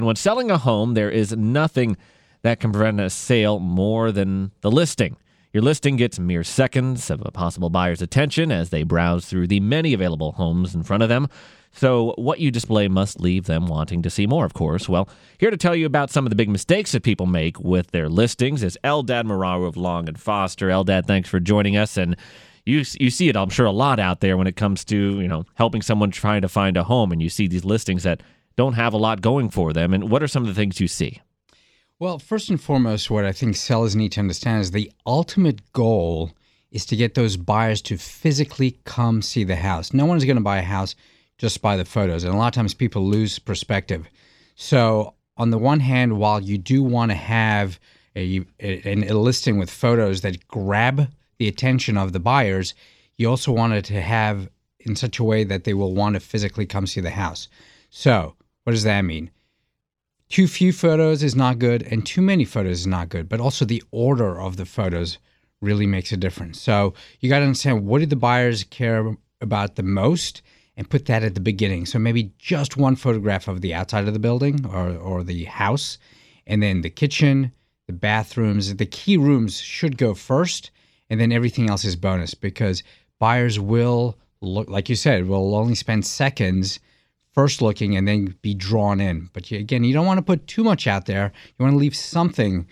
When selling a home, there is nothing that can prevent a sale more than the listing. Your listing gets mere seconds of a possible buyer's attention as they browse through the many available homes in front of them. So what you display must leave them wanting to see more, of course. Well, here to tell you about some of the big mistakes that people make with their listings is Eldad Mararu of Long & Foster. Eldad, thanks for joining us. And you see it, I'm sure, a lot out there when it comes to, helping someone trying to find a home, and you see these listings that don't have a lot going for them. And what are some of the things you see? Well, first and foremost, what I think sellers need to understand is the ultimate goal is to get those buyers to physically come see the house. No one's going to buy a house just by the photos, and a lot of times people lose perspective. So on the one hand, while you do want to have a listing with photos that grab the attention of the buyers, you also want it to have in such a way that they will want to physically come see the house. So what does that mean? Too few photos is not good, and too many photos is not good, but also the order of the photos really makes a difference. So you got to understand, what do the buyers care about the most, and put that at the beginning. So maybe just one photograph of the outside of the building or the house, and then the kitchen, the bathrooms, the key rooms should go first, and then everything else is bonus, because buyers will look, like you said, will only spend seconds first looking and then be drawn in. But again, you don't want to put too much out there. You want to leave something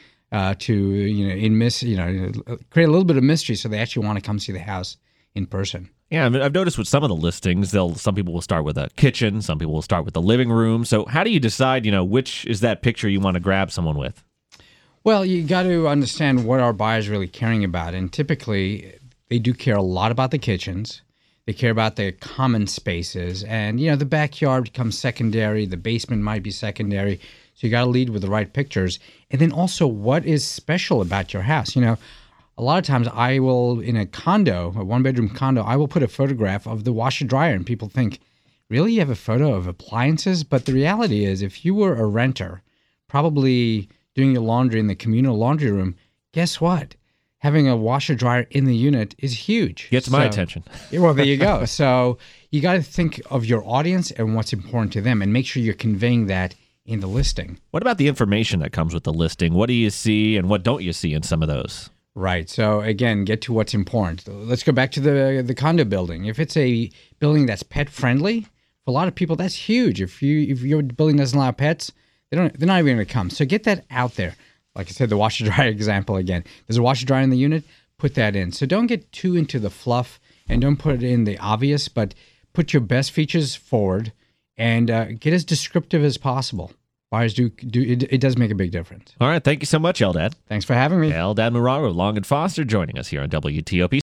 to create a little bit of mystery, so they actually want to come see the house in person. Yeah, I've noticed with some of the listings, some people will start with a kitchen, some people will start with the living room. So how do you decide, which is that picture you want to grab someone with? Well, you got to understand what our buyers really caring about, and typically they do care a lot about the kitchens. They care about the common spaces, and the backyard becomes secondary. The basement might be secondary. So you got to lead with the right pictures, and then also what is special about your house. A lot of times I will, in a condo, a one-bedroom condo, I will put a photograph of the washer dryer, and people think, really, you have a photo of appliances? But the reality is, if you were a renter, probably doing your laundry in the communal laundry room, guess what? Having a washer dryer in the unit is huge. Gets my attention. Well, there you go. So you got to think of your audience and what's important to them, and make sure you're conveying that in the listing. What about the information that comes with the listing? What do you see and what don't you see in some of those? Right. So again, get to what's important. Let's go back to the condo building. If it's a building that's pet friendly, for a lot of people, that's huge. If your building doesn't allow pets, they're not even going to come. So get that out there. Like I said, the washer dryer example again. There's a washer dryer in the unit, put that in. So don't get too into the fluff, and don't put it in the obvious, but put your best features forward and get as descriptive as possible. Buyers do it does make a big difference. All right. Thank you so much, Eldad. Thanks for having me. Eldad Mararu of Long & Foster joining us here on WTOP.